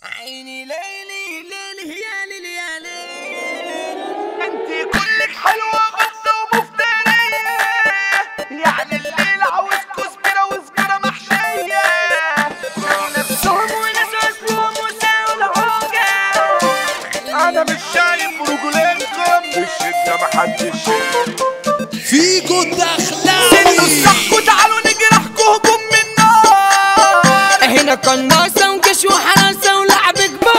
عيني ليلي ليلي يا ليلي يا ليل، انتي كلك حلوة غصة ومفترية، يعني الليل عاوز كزبرة وسجارة محشية. نفسهم وناس اسلوب وساوي العوجة. انا مش شايف رجولينكم بالشدة محدش شايف فيكو دخلاوي. سنوا الصحكوا تعالوا نجرحكوا هجوم من نار. هنا قناصة وجيش وحراسة ولعب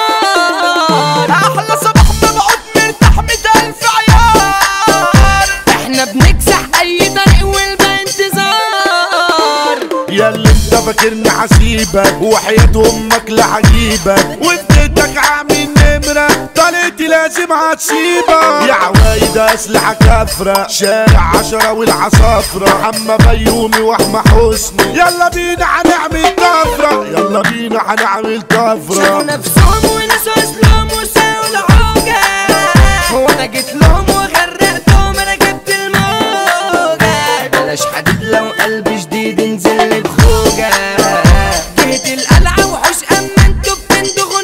كبار. احلى صباح مبعوث مرتاح 100,000 عيار. احنا بنكسح اي طريق والباقي انتظار. ياللي انت فاكرني حسيبك وحياة امك لعجيبك وفديتك عامل نمرة طلعتي لازم هتسيبك. يا عوايد اسلحة كافرة شارع 10 والعصافرة حما بيومي واحمى حسني. يلا بينا هنعمل طفرة يلا بينا هنعمل طفرة. شافوا نفسهم وناس اسلوب وساوي العوجة. هو انا جيت لهم وغرقتهم انا جبت الموجة. بلاش حديد لو قلبي جديد انزل بخوجة. جهة القلعة وحوش اما انتوا بتندغوا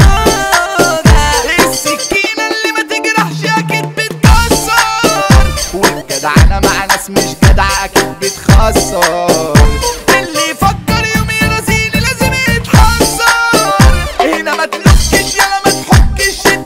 نوجة. السكينة اللي ما تجرحش اكيد بتكسر، والجدعنة مع ناس مش جدعة اكيد بتخسر. اللي يفكر يوم يرازيني لازم يتحسر. هنا ما تلوكش يلا ما تحكش شد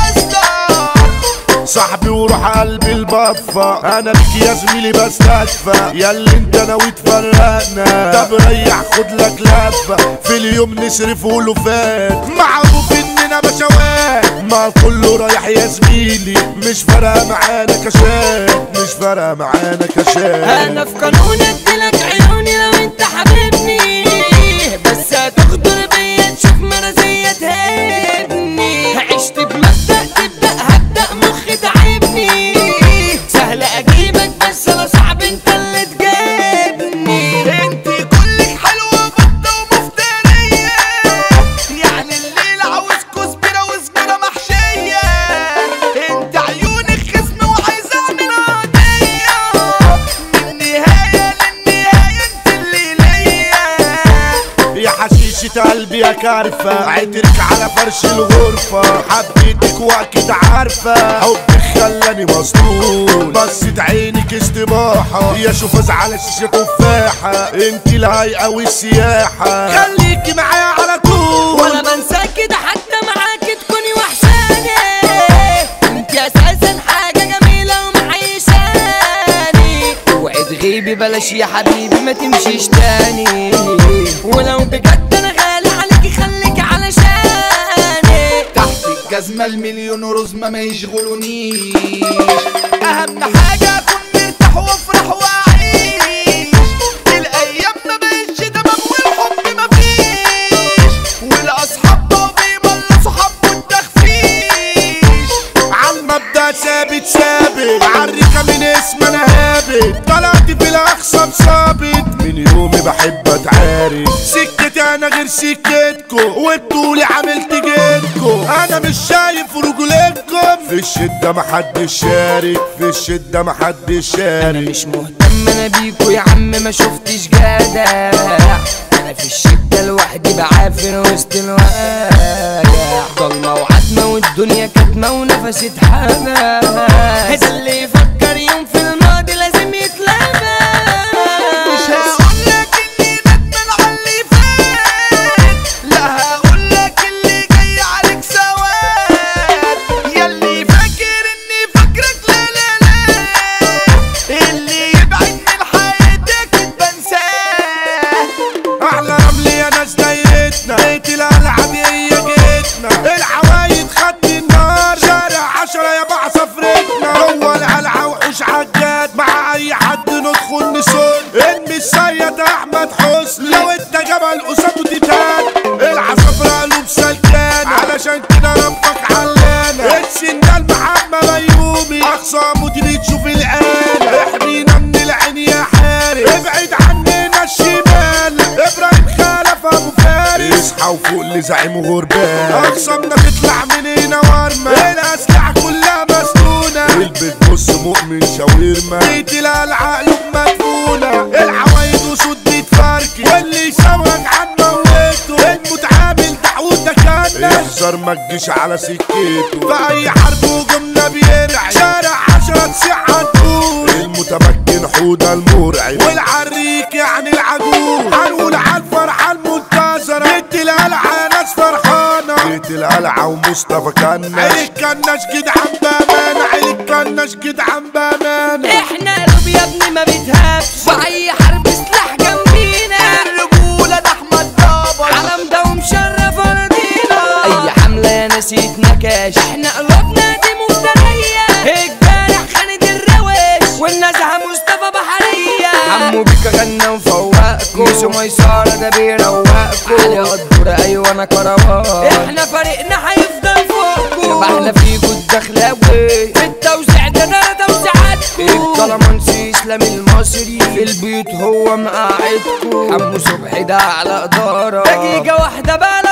بلاستر. صاحبي وروح قلبي البفة انا بك يا زميلي بستدفى. ياللي انت ناوي تفرقنا طب ريح خد لك لفة. في اليوم نصرف ولوفات معروف اننا بشوات ما كله رايح يا زميلي. مش فارقة معانا كشات مش فارقة معانا كشات. انا في قانون اديلك عيوني لو انت حبيبني. بس هتغدر بيا تشوف مرازية تهبني. عشت بمبدأ تبدأ هبدأ مخي تعبني. سهل اجيبك بس لو صعب انت اللي تجيبني. انتي كلك حلوة بطة ومفترية، يعني الليل عاوز كزبرة وسجارة محشية. انت عيونك خصم وعايزة اعمل قضية. من النهاية للنهاية انت اللي ليا. يا حشيشة قلبي يا كارفة عطرك على فرش الغرفة. حبيتك واكيد عارفة حبك خلاني مسطول. بصت عينك استباحة يا شوف ازعل شيشة تفاحة. انت الهيئة والسياحة خليكي معايا على طول. ولا بنسى كده حتى معاك تكوني وحشاني. انت اساسا حاجة جميلة ومعيشاني. اوعي تغيبي بلاش يا حبيبي ما تمشيش تاني. ولو بجد انا غالي عليكي خليكي علشاني. تحت الجزمة المليون رزمة ما يشغلونيش. اهم حاجة اكون مرتاح وافرح واعيش. الايام ما بقتش تمام والحب مفيش. والاصحاب بقوا بيملصوا حب والتخفيش. عالمبدأ ثابت ثابت عالريكة من اسم انا هابت. طلعت في الاخصام ثابت من يومي بحب اتعارك. سكتي انا غير سكتكو وبتقولي عملت جيتكو. انا مش شايف رجولتكم في الشدة محدش شارك في الشدة محدش انا شارك. مش مهتم انا بيكو يا عم ما شفتش جدع. انا في الشدة لوحدي بعافر وسط الواجع. ضلمة وعتمة والدنيا كتمة ونفسي اتحمى. هذا اللي يفكر يوم في الماضي لازم يتلمى. مش هقولك اني ندمان على اللي فات، لا هقولك اللي جاي عليك سواد. ياللي فاكر اني فاكرك لا لا لا، اللي يبعد من حياتك بنساه. احلى رمل يا ناس دايرتنا بيت الالعاب هي جيتنا. العوايد خد النار شارع 10 يا بع سفرتنا. جوه القلعة وحوش عجاد مع اي حد ندخل نسول. المسيد احمد حسني لو انت جبل قصاده تيتان. العصافرة قلوب سلكان علشان كده ربك علانا. السندال محمد بيومي اقصى مدير تشوف الآن. احمينا من العين يا حارس ابعد عننا الشمال. ابراهيم خلف ابو فارس اصحى وفوق لزعيم غربان. اقسامنا تطلع من هنا ورمة. الاسلحة كلها مسنونة. البيت بص مؤمن شاورما. بيت القلعة قلوب مدفونة. العوايد وسود بيتفركي واللي يسوق عن موته. المتعامل دعوتك انا يهزر ما تجيش على سكته، في اي حرب هجومنا بيرعي، شارع 10 تسيح هتقول المتمكن حوده المرعب، والعريك يعني العجوز، هنقول على الفرحه المنتظره، بيت القلعه ناس فرحانه، بيت القلعه ومصطفى كناش، عيلك كناش جدعان بامانه، عيلك كناش جدعان بامانه. احنا قلوب يا ابني ما بتهابش، في اي حرب سلاح جنبينا، الرجوله ده احمد بابا، علم ده ومشرف ارضينا، اي حمله يا ناس يتنكش، احنا قلوبنا دي مفتريه، الجارح خالد الروش والنزهه مصطفى بحريه، عمو بيكا غنى وفوقكم، ميسو ميساره ده بيروقكم، علي قدوره ايوه انا كروان، احنا فريقنا هيفضل فوقكم، احنا فيكوا الدخلاوي، في التوزيع ده توزيعاتكم، الكلامانسي اسلام المصري، في البيوت هو مقاعدكم، حمو صبحي ده على اداره، دقيقه واحده بقى